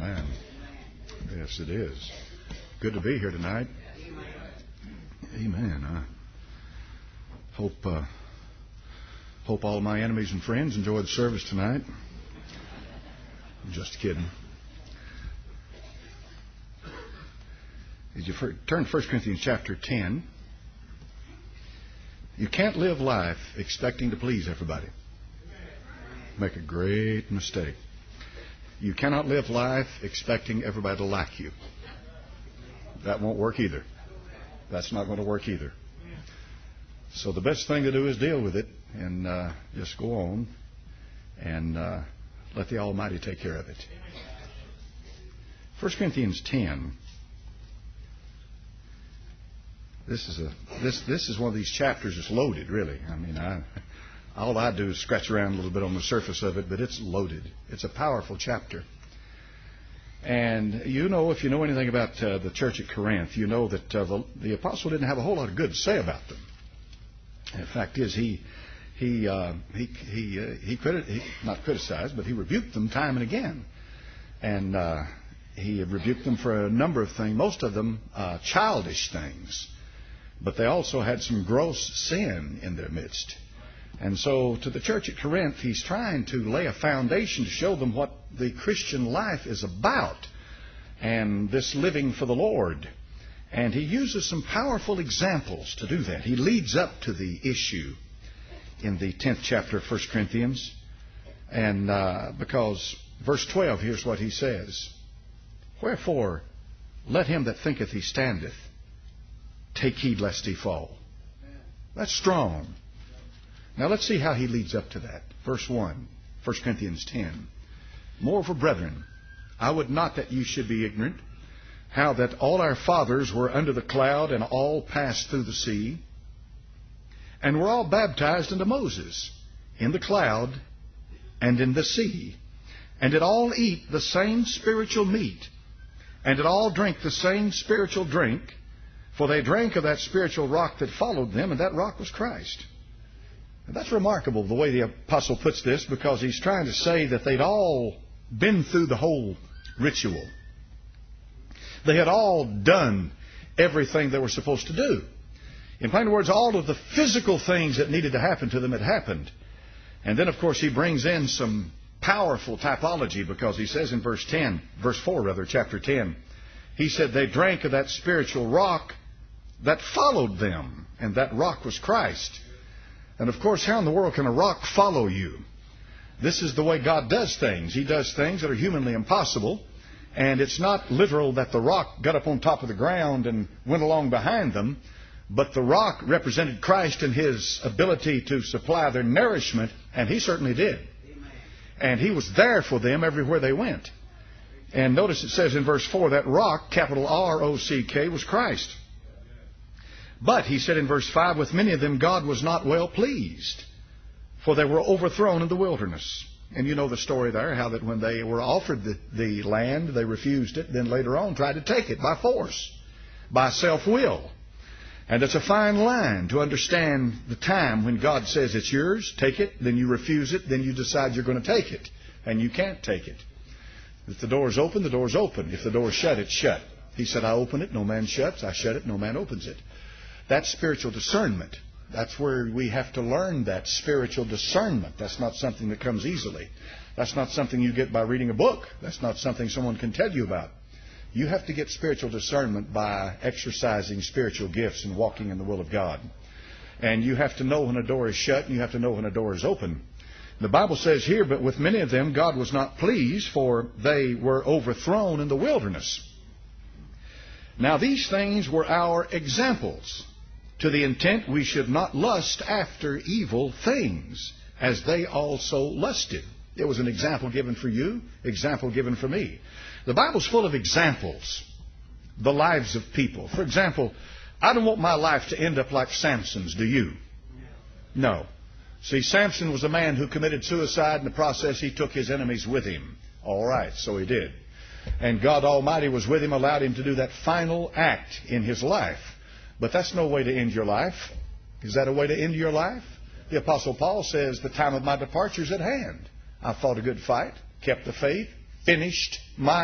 Amen. Yes, it is. Good to be here tonight. Amen. I hope all my enemies and friends enjoy the service tonight. I'm just kidding. As you turn to 1 Corinthians chapter 10, you can't live life expecting to please everybody. Make a great mistake. You cannot live life expecting everybody to like you. That won't work either. That's not going to work either. So the best thing to do is deal with it and just go on and let the Almighty take care of it. 1 Corinthians 10. This is one of these chapters that's loaded, really. I mean, all I do is scratch around a little bit on the surface of it, but it's loaded. It's a powerful chapter. And you know, if you know anything about the church at Corinth, you know that the apostle didn't have a whole lot of good to say about them. And the fact is, he not criticized, but he rebuked them time and again. And he rebuked them for a number of things, most of them childish things. But they also had some gross sin in their midst. And so to the church at Corinth, he's trying to lay a foundation to show them what the Christian life is about and this living for the Lord. And he uses some powerful examples to do that. He leads up to the issue in the 10th chapter of 1 Corinthians. And because verse 12, here's what he says. Wherefore, let him that thinketh he standeth take heed lest he fall. That's strong. Now let's see how he leads up to that. Verse 1, 1 Corinthians 10. Moreover, brethren, I would not that you should be ignorant, how that all our fathers were under the cloud, and all passed through the sea, and were all baptized unto Moses in the cloud and in the sea, and did all eat the same spiritual meat, and did all drink the same spiritual drink, for they drank of that spiritual rock that followed them, and that rock was Christ. And that's remarkable, the way the apostle puts this, because he's trying to say that they'd all been through the whole ritual. They had all done everything they were supposed to do. In plain words, all of the physical things that needed to happen to them had happened. And then, of course, he brings in some powerful typology, because he says in verse 4, chapter 10, he said they drank of that spiritual rock that followed them, and that rock was Christ. And of course, how in the world can a rock follow you? This is the way God does things. He does things that are humanly impossible. And it's not literal that the rock got up on top of the ground and went along behind them. But the rock represented Christ and His ability to supply their nourishment. And He certainly did. And He was there for them everywhere they went. And notice it says in verse 4, that rock, capital R-O-C-K, was Christ. But, he said in verse 5, with many of them God was not well pleased, for they were overthrown in the wilderness. And you know the story there, how that when they were offered the land, they refused it, then later on tried to take it by force, by self-will. And it's a fine line to understand the time when God says it's yours, take it, then you refuse it, then you decide you're going to take it, and you can't take it. If the door is open, the door is open. If the door is shut, it's shut. He said, I open it, no man shuts. I shut it, no man opens it. That's spiritual discernment. That's where we have to learn that spiritual discernment. That's not something that comes easily. That's not something you get by reading a book. That's not something someone can tell you about. You have to get spiritual discernment by exercising spiritual gifts and walking in the will of God. And you have to know when a door is shut, and you have to know when a door is open. The Bible says here, but with many of them God was not pleased, for they were overthrown in the wilderness. Now these things were our examples, to the intent we should not lust after evil things, as they also lusted. It was an example given for you, example given for me. The Bible's full of examples, the lives of people. For example, I don't want my life to end up like Samson's, do you? No. See, Samson was a man who committed suicide. In the process, he took his enemies with him. All right, so he did. And God Almighty was with him, allowed him to do that final act in his life. But that's no way to end your life. Is that a way to end your life? The Apostle Paul says, the time of my departure is at hand. I fought a good fight, kept the faith, finished my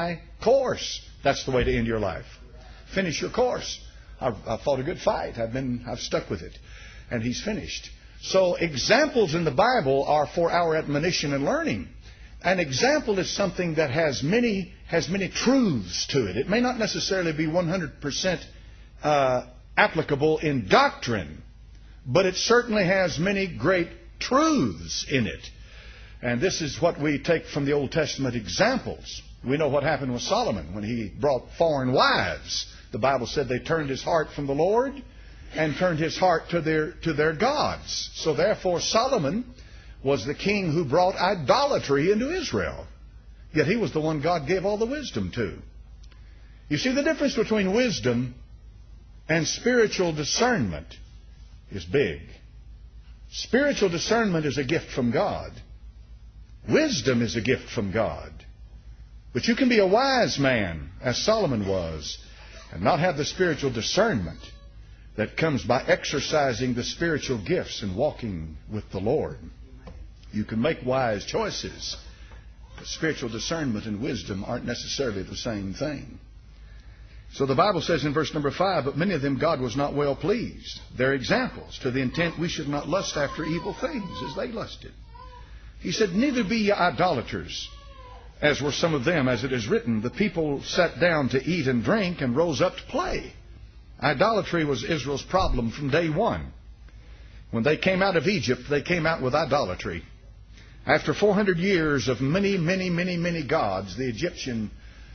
course. That's the way to end your life. Finish your course. I've fought a good fight. I've stuck with it. And he's finished. So examples in the Bible are for our admonition and learning. An example is something that has many truths to it. It may not necessarily be 100% applicable in doctrine, but it certainly has many great truths in it. And this is what we take from the Old Testament examples. We know what happened with Solomon when he brought foreign wives. The Bible said they turned his heart from the Lord and turned his heart to their gods. So therefore Solomon was the king who brought idolatry into Israel. Yet he was the one God gave all the wisdom to. You see, the difference between wisdom and spiritual discernment is big. Spiritual discernment is a gift from God. Wisdom is a gift from God. But you can be a wise man, as Solomon was, and not have the spiritual discernment that comes by exercising the spiritual gifts and walking with the Lord. You can make wise choices, but spiritual discernment and wisdom aren't necessarily the same thing. So the Bible says in verse number 5, but many of them God was not well pleased. They're examples to the intent we should not lust after evil things as they lusted. He said, neither be ye idolaters, as were some of them, as it is written, the people sat down to eat and drink and rose up to play. Idolatry was Israel's problem from day one. When they came out of Egypt, they came out with idolatry. After 400 years of many gods, the Egyptians,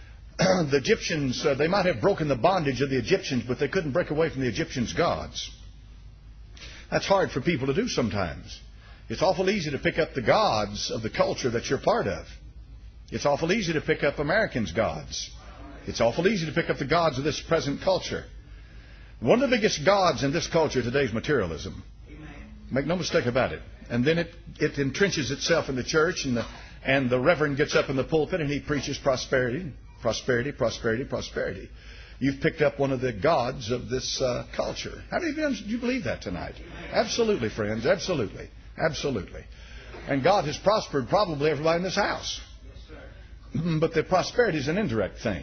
they might have broken the bondage of the Egyptians, but they couldn't break away from the Egyptians' gods. That's hard for people to do sometimes. It's awful easy to pick up the gods of the culture that you're part of. It's awful easy to pick up Americans' gods. It's awful easy to pick up the gods of this present culture. One of the biggest gods in this culture today is materialism. Make no mistake about it. And then it entrenches itself in the church, and the reverend gets up in the pulpit and he preaches prosperity, prosperity, prosperity, prosperity. You've picked up one of the gods of this culture. How many of you believe that tonight? Absolutely, friends. Absolutely. Absolutely. And God has prospered probably everybody in this house. But the prosperity is an indirect thing.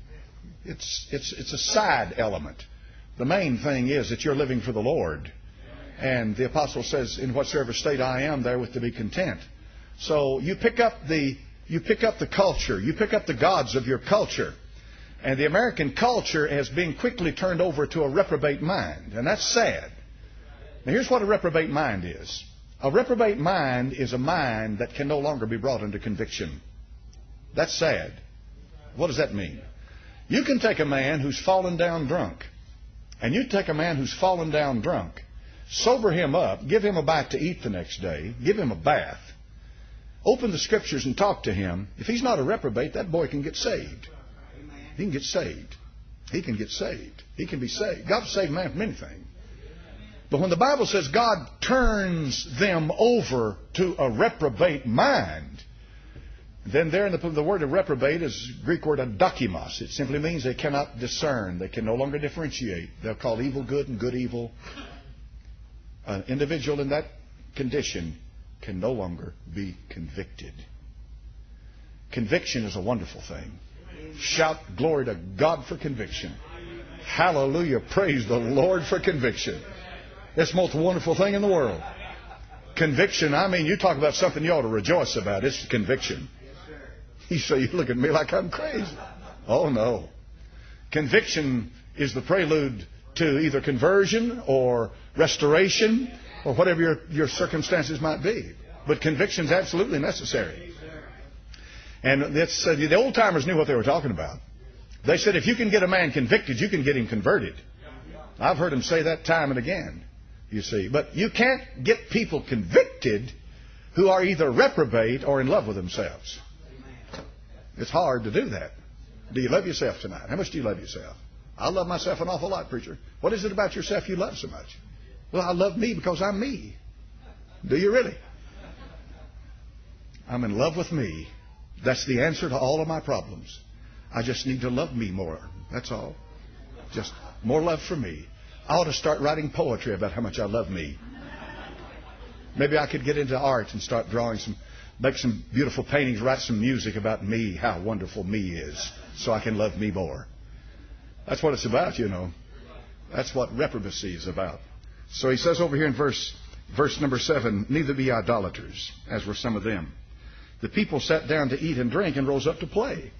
It's a side element. The main thing is that you're living for the Lord. And the apostle says, in whatsoever state I am, therewith to be content. So you pick up the culture. You pick up the gods of your culture. And the American culture has been quickly turned over to a reprobate mind. And that's sad. Now here's what a reprobate mind is. A reprobate mind is a mind that can no longer be brought under conviction. That's sad. What does that mean? You can take a man who's fallen down drunk, and you take a man who's fallen down drunk, sober him up, give him a bite to eat the next day, give him a bath, open the Scriptures and talk to him. If he's not a reprobate, that boy can get saved. He can get saved. He can get saved. He can be saved. God will save a man from anything. But when the Bible says God turns them over to a reprobate mind, then there in the word of reprobate is the Greek word adokimos. It simply means they cannot discern. They can no longer differentiate. They'll call evil good and good evil. An individual in that condition can no longer be convicted. Conviction is a wonderful thing. Shout glory to God for conviction. Hallelujah. Praise the Lord for conviction. It's the most wonderful thing in the world. Conviction, I mean, you talk about something you ought to rejoice about. It's conviction. You say, you look at me like I'm crazy. Oh, no. Conviction is the prelude to either conversion or restoration or whatever your circumstances might be. But conviction is absolutely necessary. And the old-timers knew what they were talking about. They said, if you can get a man convicted, you can get him converted. I've heard them say that time and again, you see. But you can't get people convicted who are either reprobate or in love with themselves. It's hard to do that. Do you love yourself tonight? How much do you love yourself? I love myself an awful lot, preacher. What is it about yourself you love so much? Well, I love me because I'm me. Do you really? I'm in love with me. That's the answer to all of my problems. I just need to love me more. That's all. Just more love for me. I ought to start writing poetry about how much I love me. Maybe I could get into art and start drawing some make some beautiful paintings, write some music about me, how wonderful me is, so I can love me more. That's what it's about, you know. That's what reprobacy is about. So he says over here in verse number 7, neither be idolaters, as were some of them. The people sat down to eat and drink and rose up to play.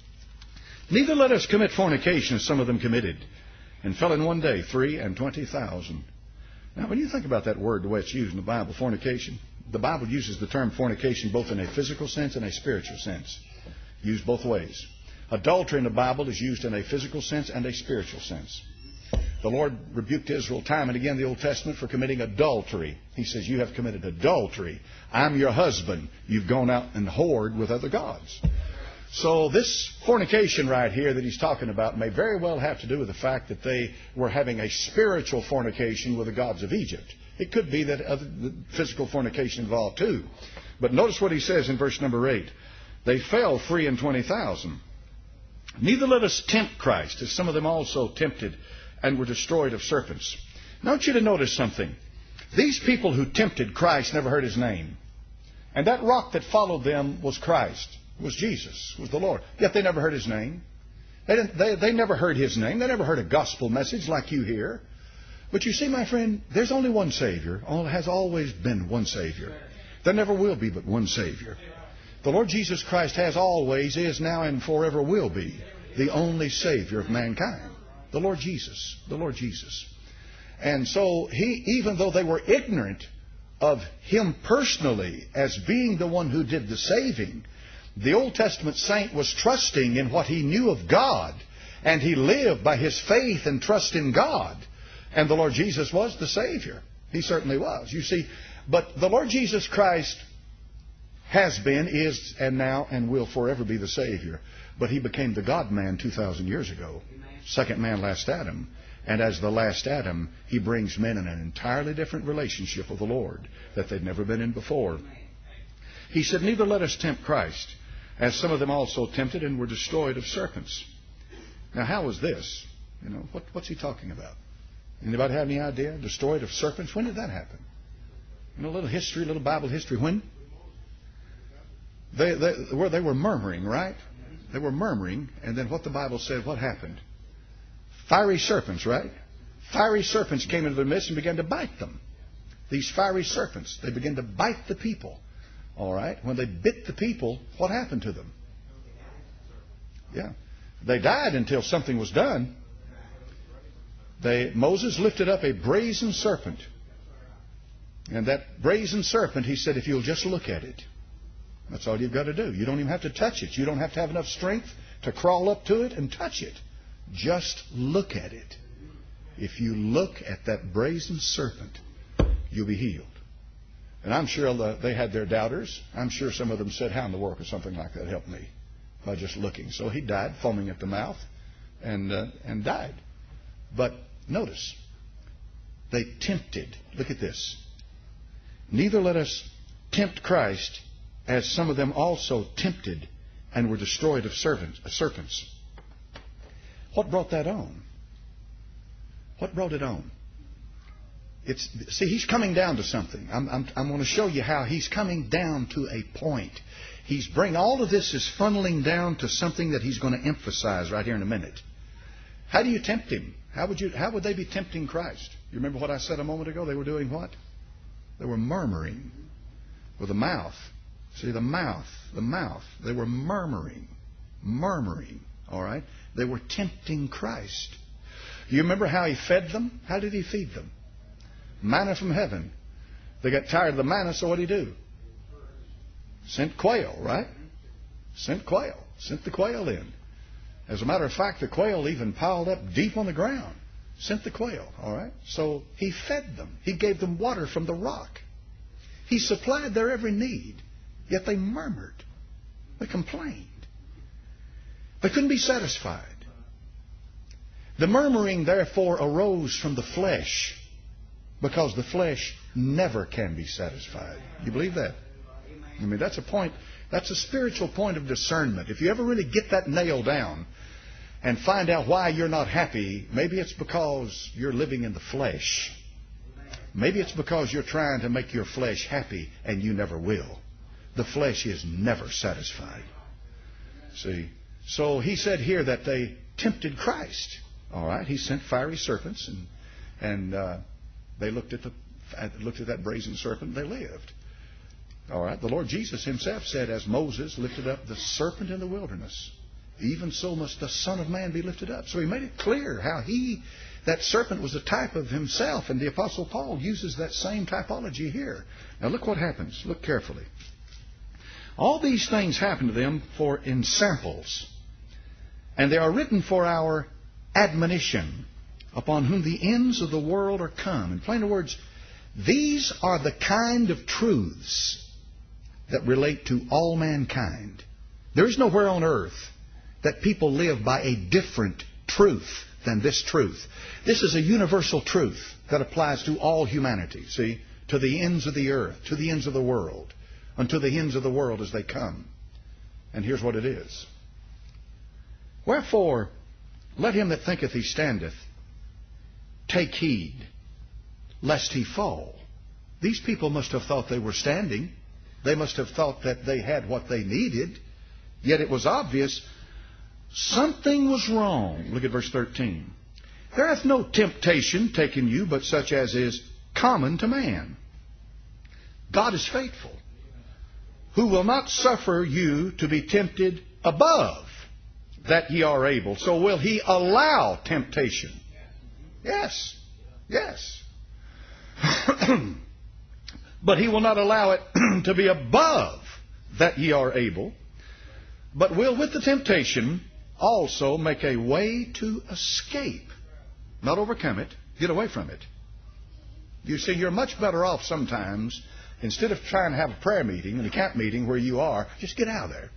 Neither let us commit fornication, as some of them committed, and fell in one day 23,000. Now, when you think about that word, the way it's used in the Bible, fornication, the Bible uses the term fornication both in a physical sense and a spiritual sense. Used both ways. Adultery in the Bible is used in a physical sense and a spiritual sense. The Lord rebuked Israel time and again in the Old Testament for committing adultery. He says, you have committed adultery. I'm your husband. You've gone out and whored with other gods. So this fornication right here that he's talking about may very well have to do with the fact that they were having a spiritual fornication with the gods of Egypt. It could be that the physical fornication involved too. But notice what he says in verse number 8. They fell 23,000. Neither let us tempt Christ, as some of them also tempted and were destroyed of serpents. Now I want you to notice something. These people who tempted Christ never heard his name. And that rock that followed them was Christ, was Jesus, was the Lord. Yet they never heard his name. They never heard his name. They never heard a gospel message like you hear. But you see, my friend, there's only one Savior. Has always been one Savior. There never will be but one Savior. The Lord Jesus Christ has always, is now, and forever will be the only Savior of mankind. The Lord Jesus. The Lord Jesus. And so even though they were ignorant of Him personally as being the one who did the saving, the Old Testament saint was trusting in what he knew of God, and he lived by his faith and trust in God. And the Lord Jesus was the Savior. He certainly was. You see, but the Lord Jesus Christ has been, is, and now, and will forever be the Savior. But He became the God-man 2,000 years ago. Second man, last Adam. And as the last Adam, He brings men in an entirely different relationship with the Lord that they'd never been in before. He said, neither let us tempt Christ, as some of them also tempted and were destroyed of serpents. Now, how was this? You know, what's he talking about? Anybody have any idea? Destroyed of serpents? When did that happen? You know, a little history, a little Bible history. When? They were murmuring, right? They were murmuring, and then what the Bible said, what happened? Fiery serpents, right? Fiery serpents came into their midst and began to bite them. These fiery serpents, they began to bite the people. All right? When they bit the people, what happened to them? Yeah. They died until something was done. Moses lifted up a brazen serpent. And that brazen serpent, he said, if you'll just look at it, that's all you've got to do. You don't even have to touch it. You don't have to have enough strength to crawl up to it and touch it. Just look at it. If you look at that brazen serpent, you'll be healed. And I'm sure they had their doubters. I'm sure some of them said, how in the world could something like that help me? By just looking. So he died, foaming at the mouth, and died. But notice, they tempted. Look at this. Neither let us tempt Christ, as some of them also tempted and were destroyed of serpents. What brought that on? What brought it on? See, he's coming down to something. I'm going to show you how he's coming down to a point. All of this is funneling down to something that he's going to emphasize right here in a minute. How do you tempt him? How would they be tempting Christ? You remember what I said a moment ago? They were doing what? They were murmuring with the mouth. See, the mouth. They were murmuring. All right? They were tempting Christ. You remember how He fed them? How did He feed them? Manna from heaven. They got tired of the manna, so what did He do? Sent quail, right? Sent the quail in. As a matter of fact, the quail even piled up deep on the ground. Sent the quail, all right? So He fed them. He gave them water from the rock. He supplied their every need. Yet they murmured. They complained. They couldn't be satisfied. The murmuring, therefore, arose from the flesh, because the flesh never can be satisfied. You believe that? I mean, that's a point. That's a spiritual point of discernment. If you ever really get that nailed down and find out why you're not happy, maybe it's because you're living in the flesh. Maybe it's because you're trying to make your flesh happy and you never will. The flesh is never satisfied. See? So he said here that they tempted Christ. All right? He sent fiery serpents, and they looked at that brazen serpent, and they lived. All right? The Lord Jesus himself said, as Moses lifted up the serpent in the wilderness, even so must the Son of Man be lifted up. So he made it clear how that serpent was a type of himself, and the Apostle Paul uses that same typology here. Now look what happens. Look carefully. All these things happen to them in samples, and they are written for our admonition, upon whom the ends of the world are come. In plain words, these are the kind of truths that relate to all mankind. There is nowhere on earth that people live by a different truth than this truth. This is a universal truth that applies to all humanity, see, to the ends of the earth, to the ends of the world, unto the ends of the world as they come. And here's what it is. Wherefore, let him that thinketh he standeth take heed, lest he fall. These people must have thought they were standing. They must have thought that they had what they needed. Yet it was obvious something was wrong. Look at verse 13. There hath no temptation taken you, but such as is common to man. God is faithful, who will not suffer you to be tempted above that ye are able. So will He allow temptation? Yes. Yes. But He will not allow it to be above that ye are able, but will with the temptation also make a way to escape. Not overcome it, get away from it. You see, you're much better off sometimes, instead of trying to have a prayer meeting and a camp meeting where you are, just get out of there.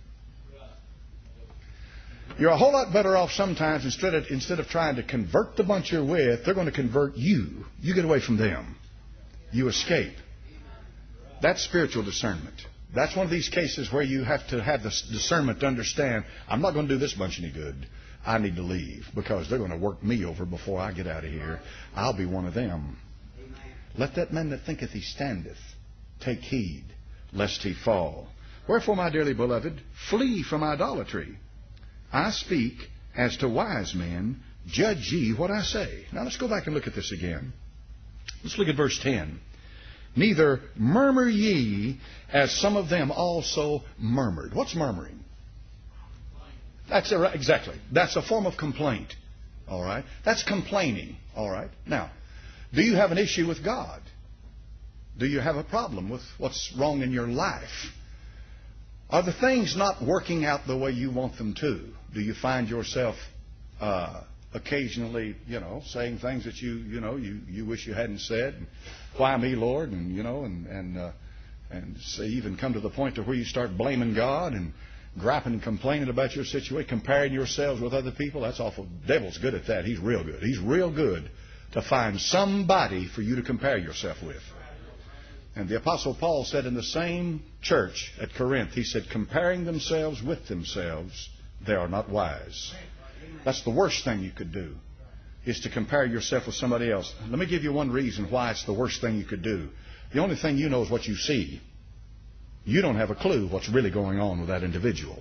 You're a whole lot better off sometimes instead of trying to convert the bunch you're with, they're going to convert you. You get away from them. You escape. That's spiritual discernment. That's one of these cases where you have to have the discernment to understand, I'm not going to do this bunch any good. I need to leave because they're going to work me over before I get out of here. I'll be one of them. Let that man that thinketh he standeth take heed, lest he fall. Wherefore, my dearly beloved, flee from idolatry. I speak as to wise men, judge ye what I say. Now let's go back and look at this again. Let's look at verse 10. Neither murmur ye, as some of them also murmured. What's murmuring? That's exactly. That's a form of complaint. All right? That's complaining. All right? Now, do you have an issue with God? Do you have a problem with what's wrong in your life? Are the things not working out the way you want them to? Do you find yourself occasionally, saying things that you wish you hadn't said? Why me, Lord? And say, even come to the point to where you start blaming God and griping and complaining about your situation, comparing yourselves with other people. That's awful. The devil's good at that. He's real good. He's real good to find somebody for you to compare yourself with. And the Apostle Paul said in the same church at Corinth, he said, comparing themselves with themselves, they are not wise. That's the worst thing you could do, is to compare yourself with somebody else. Let me give you one reason why it's the worst thing you could do. The only thing you know is what you see. You don't have a clue what's really going on with that individual.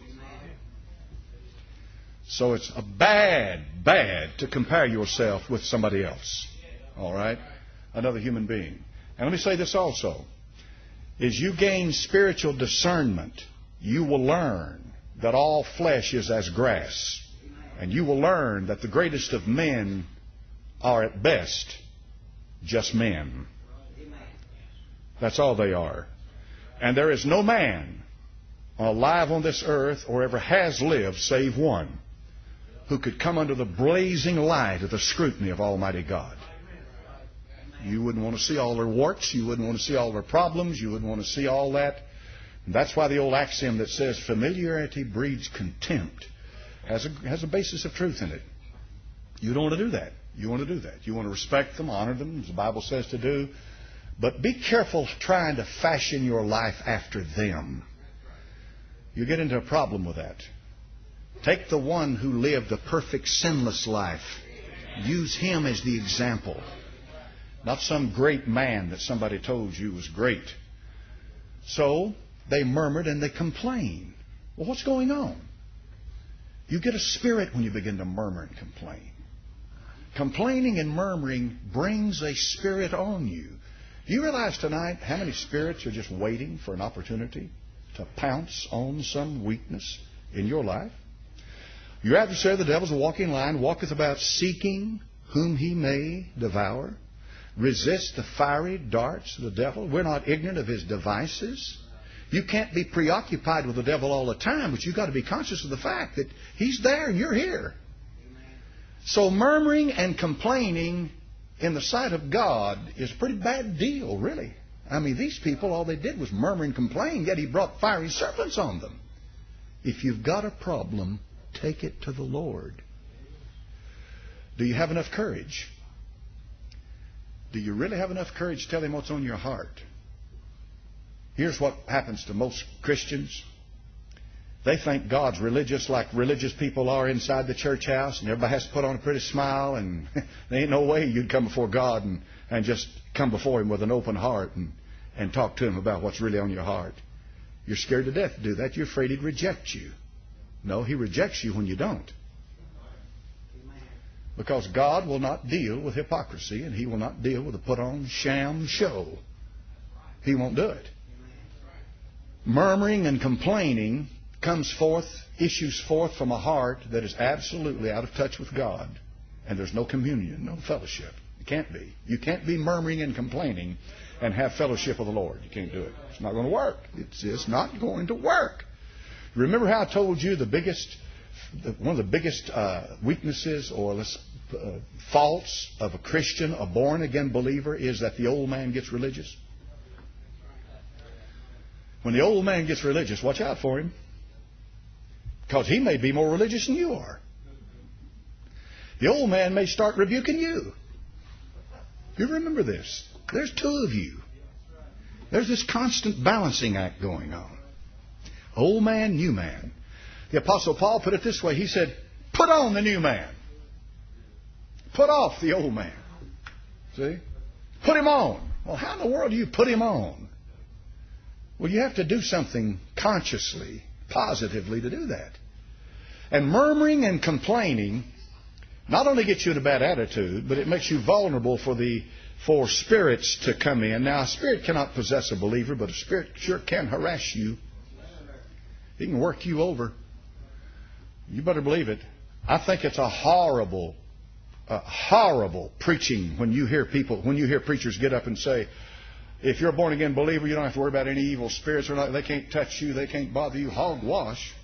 So it's a bad to compare yourself with somebody else. All right? Another human being. And let me say this also. As you gain spiritual discernment, you will learn that all flesh is as grass. And you will learn that the greatest of men are at best just men. That's all they are. And there is no man alive on this earth or ever has lived save one who could come under the blazing light of the scrutiny of Almighty God. You wouldn't want to see all their warts. You wouldn't want to see all their problems. You wouldn't want to see all that. And that's why the old axiom that says familiarity breeds contempt has a basis of truth in it. You don't want to do that. You want to do that. You want to respect them, honor them, as the Bible says to do. But be careful trying to fashion your life after them. You get into a problem with that. Take the one who lived a perfect, sinless life. Use him as the example. Not some great man that somebody told you was great. So, they murmured and they complained. Well, what's going on? You get a spirit when you begin to murmur and complain. Complaining and murmuring brings a spirit on you. Do you realize tonight how many spirits are just waiting for an opportunity to pounce on some weakness in your life? Your adversary, the devil, is a walking lion, walketh about seeking whom he may devour. Resist the fiery darts of the devil. We're not ignorant of his devices. You can't be preoccupied with the devil all the time, but you've got to be conscious of the fact that he's there and you're here. So murmuring and complaining in the sight of God is a pretty bad deal, really. I mean, these people, all they did was murmur and complain, yet he brought fiery serpents on them. If you've got a problem, take it to the Lord. Do you have enough courage? Do you really have enough courage to tell him what's on your heart? Here's what happens to most Christians. They think God's religious like religious people are inside the church house, and everybody has to put on a pretty smile, and there ain't no way you'd come before God and just come before him with an open heart and talk to him about what's really on your heart. You're scared to death to do that. You're afraid he'd reject you. No, he rejects you when you don't. Because God will not deal with hypocrisy, and he will not deal with a put-on sham show. He won't do it. Murmuring and complaining issues forth from a heart that is absolutely out of touch with God. And there's no communion, no fellowship. It can't be. You can't be murmuring and complaining and have fellowship with the Lord. You can't do it. It's not going to work. It's just not going to work. Remember how I told you one of the biggest weaknesses or faults of a Christian, a born-again believer, is that the old man gets religious? When the old man gets religious, watch out for him. Because he may be more religious than you are. The old man may start rebuking you. You remember this. There's two of you. There's this constant balancing act going on. Old man, new man. The Apostle Paul put it this way. He said, put on the new man. Put off the old man. See? Put him on. Well, how in the world do you put him on? Well, you have to do something consciously, positively to do that. And murmuring and complaining not only gets you in a bad attitude, but it makes you vulnerable for spirits to come in. Now, a spirit cannot possess a believer, but a spirit sure can harass you. He can work you over. You better believe it. I think it's a horrible preaching when you hear preachers get up and say, if you're a born-again believer, you don't have to worry about any evil spirits or not. They can't touch you. They can't bother you. Hogwash.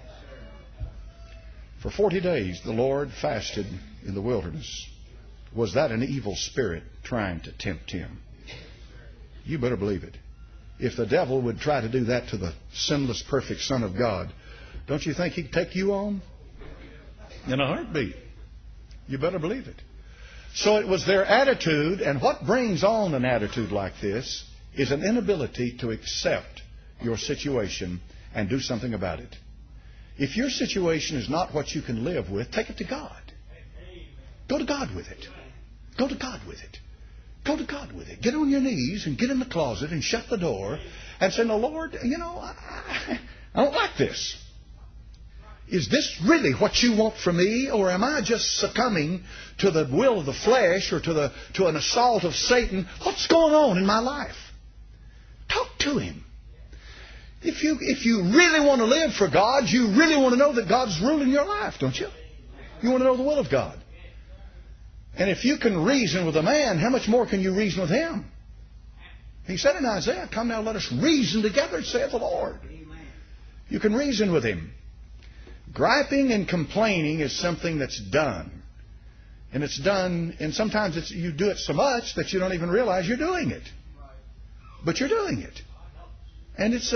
For 40 days, the Lord fasted in the wilderness. Was that an evil spirit trying to tempt him? You better believe it. If the devil would try to do that to the sinless, perfect Son of God, don't you think he'd take you on? In a heartbeat. You better believe it. So it was their attitude, and what brings on an attitude like this is an inability to accept your situation and do something about it. If your situation is not what you can live with, take it to God. Go to God with it. Go to God with it. Go to God with it. Get on your knees and get in the closet and shut the door and say, no, Lord, I don't like this. Is this really what you want from me, or am I just succumbing to the will of the flesh or to an assault of Satan? What's going on in my life? Talk to him. If you really want to live for God, you really want to know that God's ruling your life, don't you? You want to know the will of God. And if you can reason with a man, how much more can you reason with him? He said in Isaiah, come now, let us reason together, saith the Lord. You can reason with him. Griping and complaining is something that's done. And it's done, and sometimes you do it so much that you don't even realize you're doing it. But you're doing it. And it's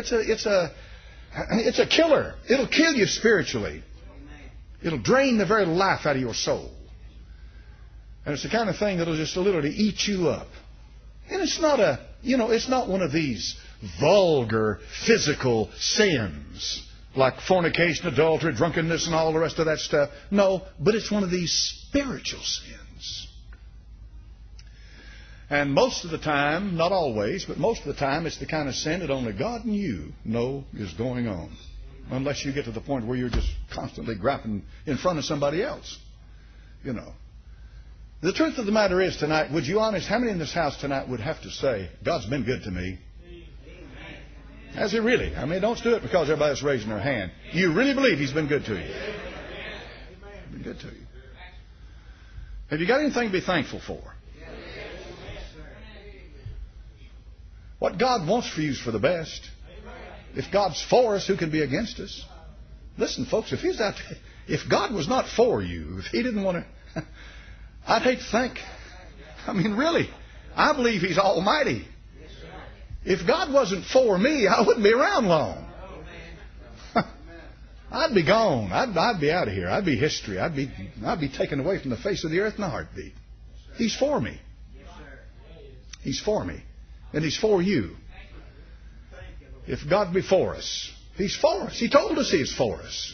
a killer. It'll kill you spiritually. It'll drain the very life out of your soul. And it's the kind of thing that'll just literally eat you up. And it's not one of these vulgar physical sins like fornication, adultery, drunkenness, and all the rest of that stuff. No, but it's one of these spiritual sins. And most of the time, not always, but most of the time, it's the kind of sin that only God and you know is going on. Unless you get to the point where you're just constantly grappling in front of somebody else. You know. The truth of the matter is tonight, would you honest, how many in this house tonight would have to say, God's been good to me? Has He really? I mean, don't do it because everybody's raising their hand. You really believe He's been good to you? Been good to you. Have you got anything to be thankful for? What God wants for you is for the best. If God's for us, who can be against us? Listen, folks, if God was not for you, if He didn't want to, I'd hate to think. I mean, really, I believe He's almighty. If God wasn't for me, I wouldn't be around long. I'd be gone. I'd be out of here. I'd be history. I'd be taken away from the face of the earth in a heartbeat. He's for me. He's for me. And He's for you. If God be for us, He's for us. He told us He's for us.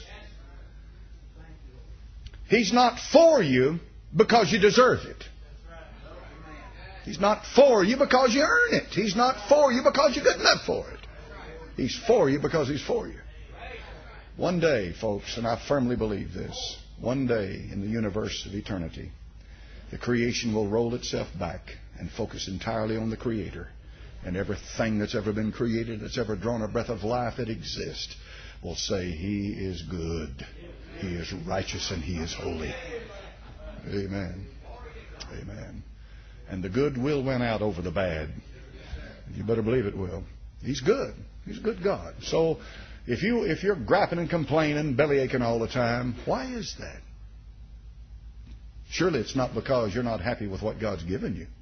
He's not for you because you deserve it. He's not for you because you earn it. He's not for you because you're good enough for it. He's for you because He's for you. One day, folks, and I firmly believe this, one day in the universe of eternity, the creation will roll itself back and focus entirely on the Creator. And everything that's ever been created, that's ever drawn a breath of life that exists, will say, He is good, He is righteous, and He is holy. Amen. Amen. And the good will win out over the bad. You better believe it will. He's good. He's a good God. So if you're griping and complaining, belly aching all the time, why is that? Surely it's not because you're not happy with what God's given you.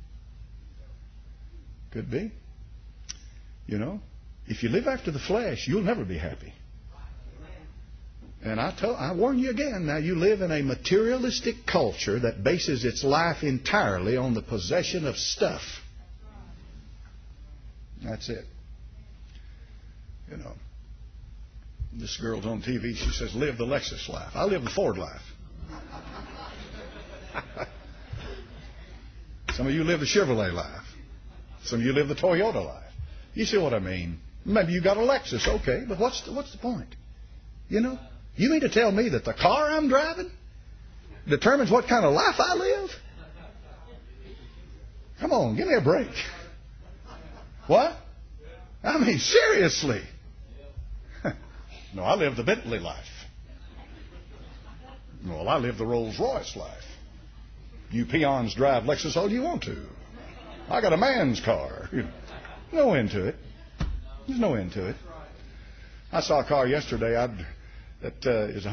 Could be. You know, if you live after the flesh, you'll never be happy. And I warn you again, now you live in a materialistic culture that bases its life entirely on the possession of stuff. That's it. You know, this girl's on TV, she says, live the Lexus life. I live the Ford life. Some of you live the Chevrolet life. Some of you live the Toyota life. You see what I mean? Maybe you got a Lexus, okay, but what's the point? You know? You mean to tell me that the car I'm driving determines what kind of life I live? Come on, give me a break. What? I mean, seriously. No, I live the Bentley life. Well, I live the Rolls Royce life. You peons drive Lexus all you want to. I got a man's car. No end to it. There's no end to it. I saw a car yesterday that is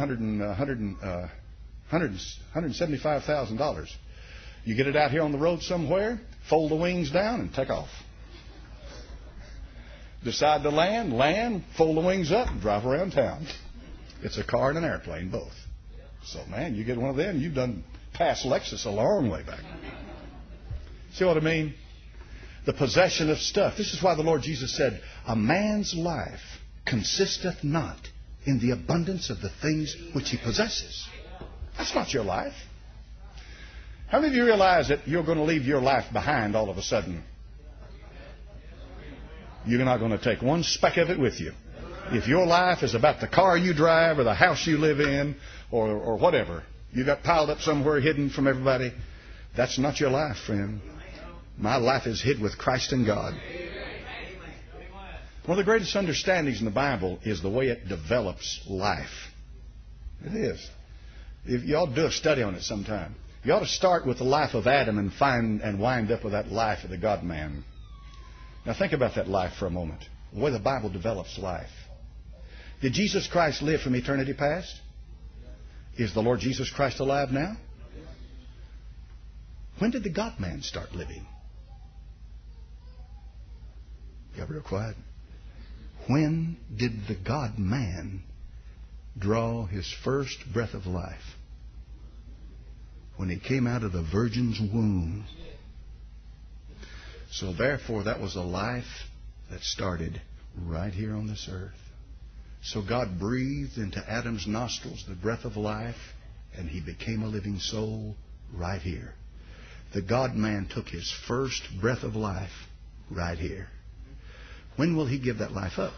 $175,000. You get it out here on the road somewhere, fold the wings down, and take off. Decide to land, fold the wings up, and drive around town. It's a car and an airplane, both. So, man, you get one of them, you've done past Lexus a long way back. See what I mean? The possession of stuff. This is why the Lord Jesus said, a man's life consisteth not in the abundance of the things which he possesses. That's not your life. How many of you realize that you're going to leave your life behind all of a sudden? You're not going to take one speck of it with you. If your life is about the car you drive or the house you live in or whatever, you got piled up somewhere hidden from everybody, that's not your life, friend. My life is hid with Christ in God. One of the greatest understandings in the Bible is the way it develops life. It is. You ought to do a study on it sometime. You ought to start with the life of Adam and wind up with that life of the God-man. Now think about that life for a moment. The way the Bible develops life. Did Jesus Christ live from eternity past? Is the Lord Jesus Christ alive now? When did the God-man start living? You got real quiet. When did the God-man draw his first breath of life? When he came out of the virgin's womb. So therefore, that was a life that started right here on this earth. So God breathed into Adam's nostrils the breath of life, and he became a living soul right here. The God-man took his first breath of life right here. When will he give that life up?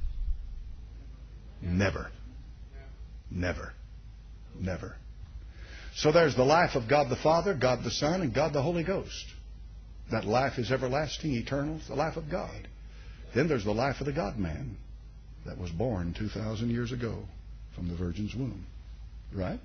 Never. Never. Never. So there's the life of God the Father, God the Son, and God the Holy Ghost. That life is everlasting, eternal. It's the life of God. Then there's the life of the God-man that was born 2,000 years ago from the Virgin's womb. Right?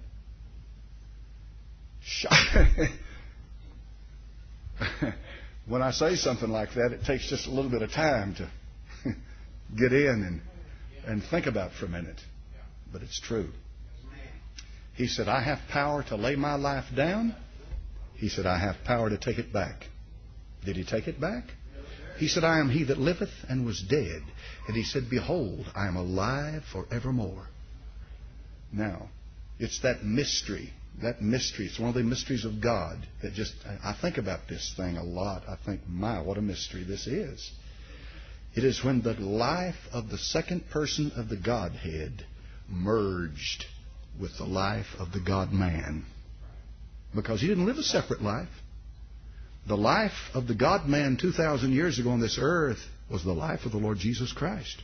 When I say something like that, it takes just a little bit of time to get in and think about it for a minute. But it's true. He said, I have power to lay my life down. He said, I have power to take it back. Did he take it back? He said, I am he that liveth and was dead. And he said, behold, I am alive forevermore. Now, it's that mystery. That mystery. It's one of the mysteries of God that just, I think about this thing a lot. I think, my, what a mystery this is. It is when the life of the second person of the Godhead merged with the life of the God-man. Because he didn't live a separate life. The life of the God-man 2,000 years ago on this earth was the life of the Lord Jesus Christ.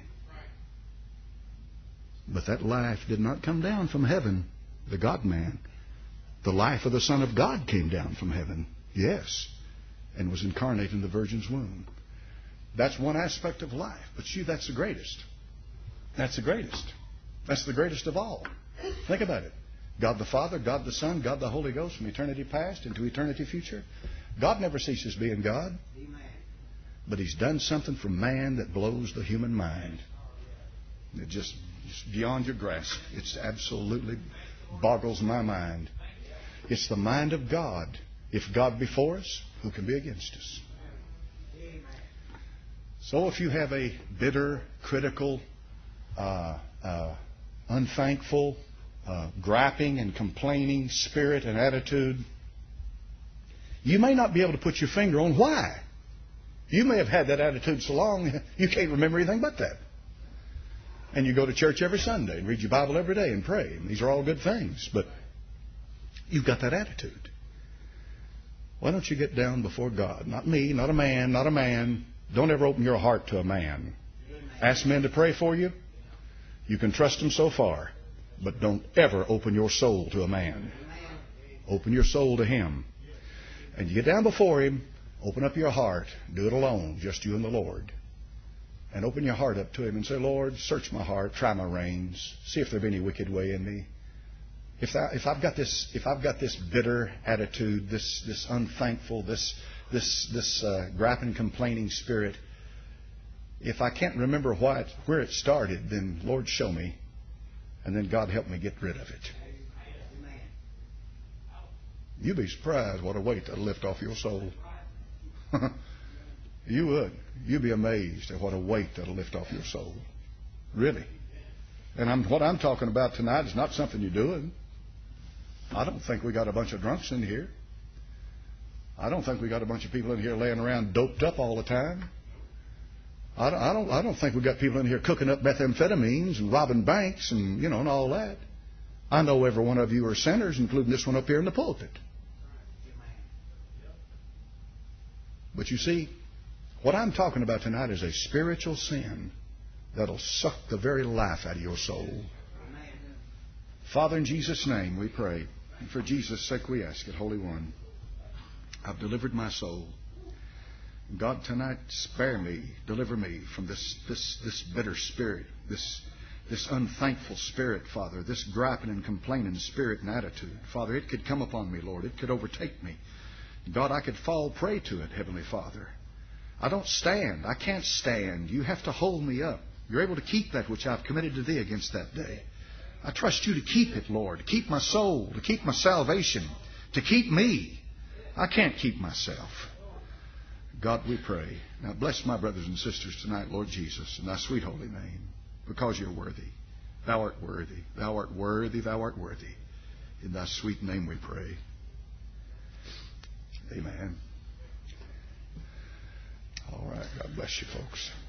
But that life did not come down from heaven, the God-man. The life of the Son of God came down from heaven, yes, and was incarnate in the Virgin's womb. That's one aspect of life. But that's the greatest. That's the greatest. That's the greatest of all. Think about it. God the Father, God the Son, God the Holy Ghost from eternity past into eternity future. God never ceases being God. But He's done something for man that blows the human mind. It just beyond your grasp. It absolutely boggles my mind. It's the mind of God. If God be for us, who can be against us? So if you have a bitter, critical, unthankful, griping and complaining spirit and attitude, you may not be able to put your finger on why. You may have had that attitude so long you can't remember anything but that. And you go to church every Sunday and read your Bible every day and pray. And these are all good things, but you've got that attitude. Why don't you get down before God? Not me, not a man, not a man. Don't ever open your heart to a man. Ask men to pray for you. You can trust them so far. But don't ever open your soul to a man. Open your soul to Him. And you get down before Him, open up your heart. Do it alone, just you and the Lord. And open your heart up to Him and say, Lord, search my heart, try my reins, see if there be any wicked way in me. If I've got this bitter attitude, this unthankful, this griping, complaining spirit, if I can't remember where it started, then Lord, show me. And then God help me get rid of it. You'd be surprised what a weight that'll lift off your soul. You would. You'd be amazed at what a weight that'll lift off your soul. Really. And what I'm talking about tonight is not something you're doing. I don't think we got a bunch of drunks in here. I don't think we got a bunch of people in here laying around doped up all the time. I don't think we got people in here cooking up methamphetamines and robbing banks and and all that. I know every one of you are sinners, including this one up here in the pulpit. But you see, what I'm talking about tonight is a spiritual sin that'll suck the very life out of your soul. Father, in Jesus' name we pray. And for Jesus' sake we ask it, Holy One. I've delivered my soul. God, tonight, spare me, deliver me from this bitter spirit, this unthankful spirit, Father, this griping and complaining spirit and attitude. Father, it could come upon me, Lord. It could overtake me. God, I could fall prey to it, Heavenly Father. I don't stand. I can't stand. You have to hold me up. You're able to keep that which I've committed to Thee against that day. I trust You to keep it, Lord, to keep my soul, to keep my salvation, to keep me. I can't keep myself. God, we pray. Now bless my brothers and sisters tonight, Lord Jesus, in Thy sweet holy name, because You're worthy. Thou art worthy. Thou art worthy. Thou art worthy. In Thy sweet name we pray. Amen. All right. God bless you, folks.